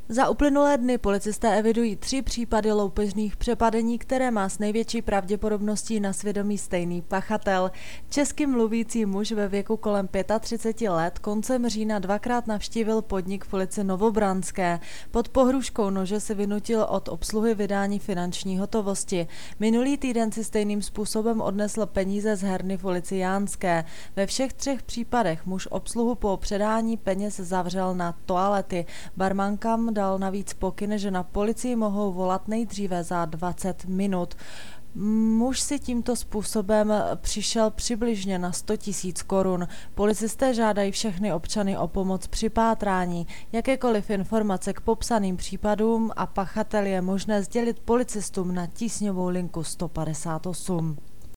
Za uplynulé dny policisté evidují 3 případy loupežných přepadení, které má s největší pravděpodobností na svědomí stejný pachatel. Česky mluvící muž ve věku kolem 35 let koncem října 2krát navštívil podnik v ulici Novobranské. Pod pohrůžkou nože si vynutil od obsluhy vydání finanční hotovosti. Minulý týden si stejným způsobem odnesl peníze z herny v ulici Jánské. Ve všech 3 případech muž obsluhu po předání peněz zavřel na toalety. Barmankám dal navíc pokyn, že na policii mohou volat nejdříve za 20 minut. Muž si tímto způsobem přišel přibližně na 100 000 korun. Policisté žádají všechny občany o pomoc při pátrání. Jakékoliv informace k popsaným případům a pachatel je možné sdělit policistům na tísňovou linku 158.